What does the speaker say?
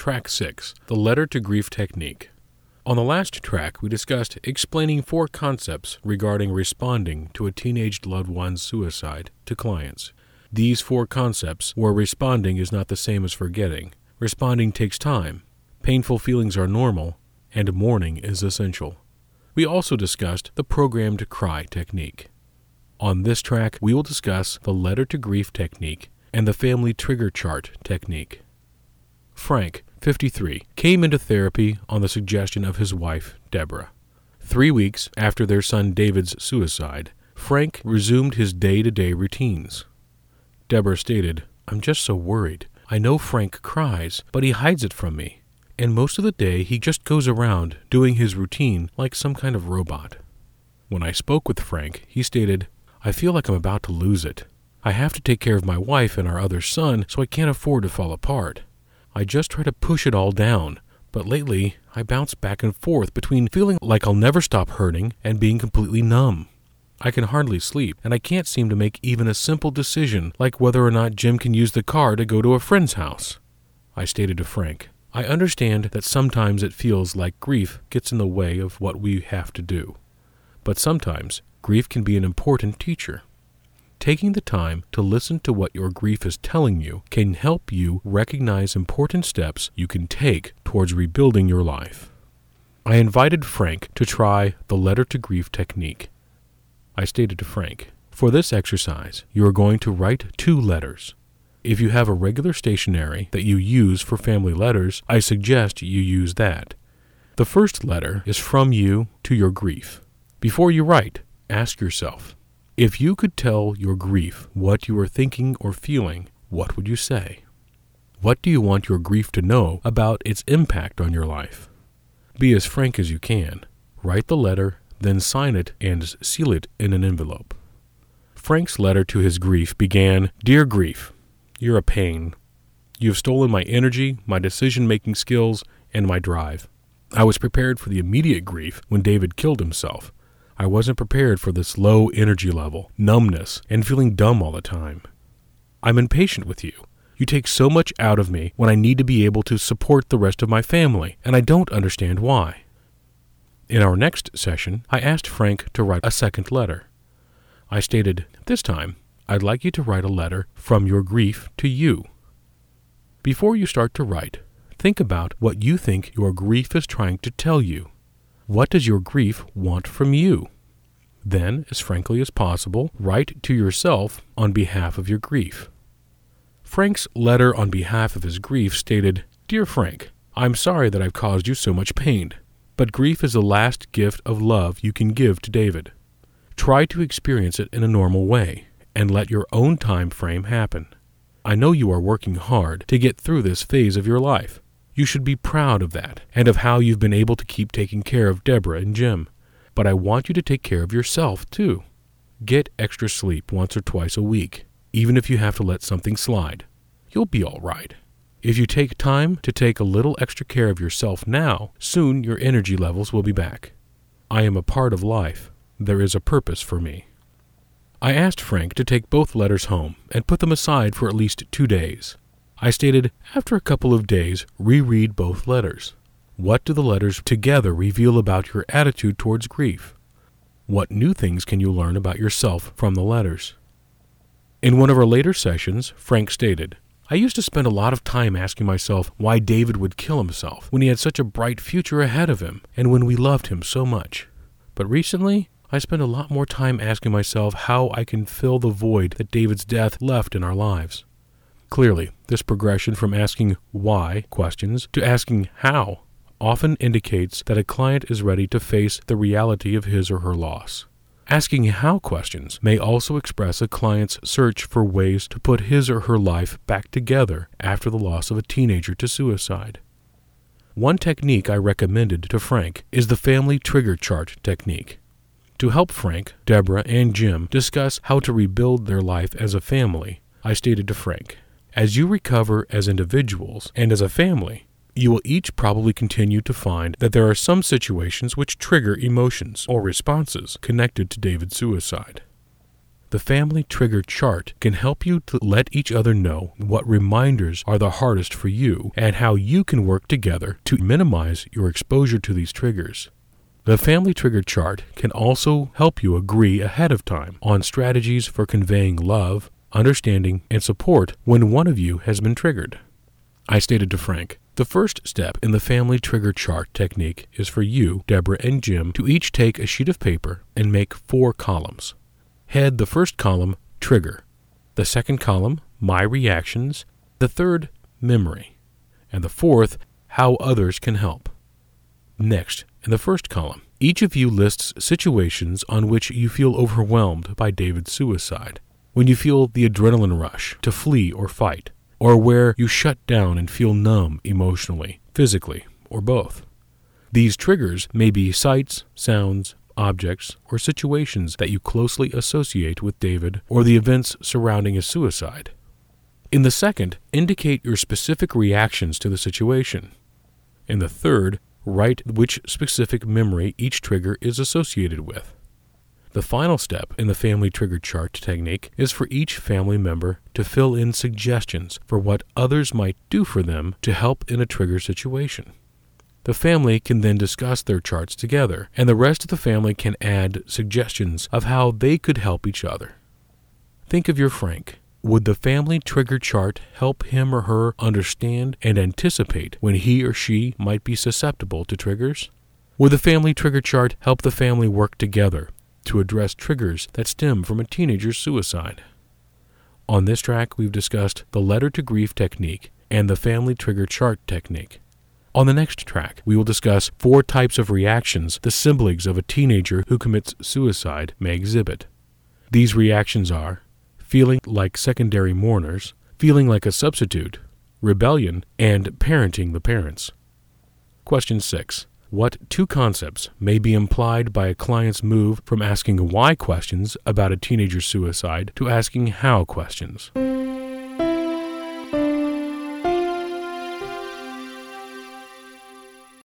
Track 6, The Letter to Grief Technique. On the last track, we discussed explaining 4 concepts regarding responding to a teenaged loved one's suicide to clients. These 4 concepts were responding is not the same as forgetting, responding takes time, painful feelings are normal, and mourning is essential. We also discussed the programmed cry technique. On this track, we will discuss the letter to grief technique and the family trigger chart technique. Frank, 53, came into therapy on the suggestion of his wife, Deborah. 3 weeks after their son David's suicide, Frank resumed his day-to-day routines. Deborah stated, "I'm just so worried. I know Frank cries, but he hides it from me. And most of the day he just goes around doing his routine like some kind of robot." When I spoke with Frank, he stated, "I feel like I'm about to lose it. I have to take care of my wife and our other son, so I can't afford to fall apart. I just try to push it all down, but lately I bounce back and forth between feeling like I'll never stop hurting and being completely numb. I can hardly sleep, and I can't seem to make even a simple decision like whether or not Jim can use the car to go to a friend's house." I stated to Frank, "I understand that sometimes it feels like grief gets in the way of what we have to do. But sometimes grief can be an important teacher. Taking the time to listen to what your grief is telling you can help you recognize important steps you can take towards rebuilding your life." I invited Frank to try the letter to grief technique. I stated to Frank, "For this exercise, you are going to write 2 letters. If you have a regular stationery that you use for family letters, I suggest you use that. The first letter is from you to your grief. Before you write, ask yourself, if you could tell your grief what you are thinking or feeling, what would you say? What do you want your grief to know about its impact on your life? Be as frank as you can. Write the letter, then sign it and seal it in an envelope." Frank's letter to his grief began, "Dear grief, you're a pain. You've stolen my energy, my decision-making skills, and my drive. I was prepared for the immediate grief when David killed himself. I wasn't prepared for this low energy level, numbness, and feeling dumb all the time. I'm impatient with you. You take so much out of me when I need to be able to support the rest of my family, and I don't understand why." In our next session, I asked Frank to write a second letter. I stated, "This time, I'd like you to write a letter from your grief to you. Before you start to write, think about what you think your grief is trying to tell you. What does your grief want from you? Then, as frankly as possible, write to yourself on behalf of your grief." Frank's letter on behalf of his grief stated, "Dear Frank, I'm sorry that I've caused you so much pain, but grief is the last gift of love you can give to David. Try to experience it in a normal way, and let your own time frame happen. I know you are working hard to get through this phase of your life. You should be proud of that, and of how you've been able to keep taking care of Deborah and Jim. But I want you to take care of yourself, too. Get extra sleep once or twice a week, even if you have to let something slide. You'll be all right. If you take time to take a little extra care of yourself now, soon your energy levels will be back. I am a part of life. There is a purpose for me." I asked Frank to take both letters home and put them aside for at least 2 days. I stated, after a couple of days, reread both letters. What do the letters together reveal about your attitude towards grief? What new things can you learn about yourself from the letters? In one of our later sessions, Frank stated, "I used to spend a lot of time asking myself why David would kill himself when he had such a bright future ahead of him and when we loved him so much. But recently, I spend a lot more time asking myself how I can fill the void that David's death left in our lives." Clearly, this progression from asking why questions to asking how often indicates that a client is ready to face the reality of his or her loss. Asking how questions may also express a client's search for ways to put his or her life back together after the loss of a teenager to suicide. One technique I recommended to Frank is the family trigger chart technique. To help Frank, Deborah, and Jim discuss how to rebuild their life as a family, I stated to Frank, "As you recover as individuals and as a family, you will each probably continue to find that there are some situations which trigger emotions or responses connected to David's suicide. The family trigger chart can help you to let each other know what reminders are the hardest for you and how you can work together to minimize your exposure to these triggers. The family trigger chart can also help you agree ahead of time on strategies for conveying love, understanding, and support when one of you has been triggered. I stated to Frank, the first step in the family trigger chart technique is for you, Deborah, and Jim to each take a sheet of paper and make 4 columns. Head the first column, Trigger. The second column, My Reactions. The third, Memory. And the fourth, How Others Can Help. Next, in the first column, each of you lists situations on which you feel overwhelmed by David's suicide, when you feel the adrenaline rush to flee or fight, or where you shut down and feel numb emotionally, physically, or both. These triggers may be sights, sounds, objects, or situations that you closely associate with David or the events surrounding his suicide. In the second, indicate your specific reactions to the situation. In the third, write which specific memory each trigger is associated with. The final step in the family trigger chart technique is for each family member to fill in suggestions for what others might do for them to help in a trigger situation. The family can then discuss their charts together, and the rest of the family can add suggestions of how they could help each other. Think of your Frank. Would the family trigger chart help him or her understand and anticipate when he or she might be susceptible to triggers? Would the family trigger chart help the family work together to address triggers that stem from a teenager's suicide? On this track, we've discussed the letter to grief technique and the family trigger chart technique. On the next track, we will discuss 4 types of reactions the siblings of a teenager who commits suicide may exhibit. These reactions are feeling like secondary mourners, feeling like a substitute, rebellion, and parenting the parents. Question 6. What 2 concepts may be implied by a client's move from asking why questions about a teenager's suicide to asking how questions?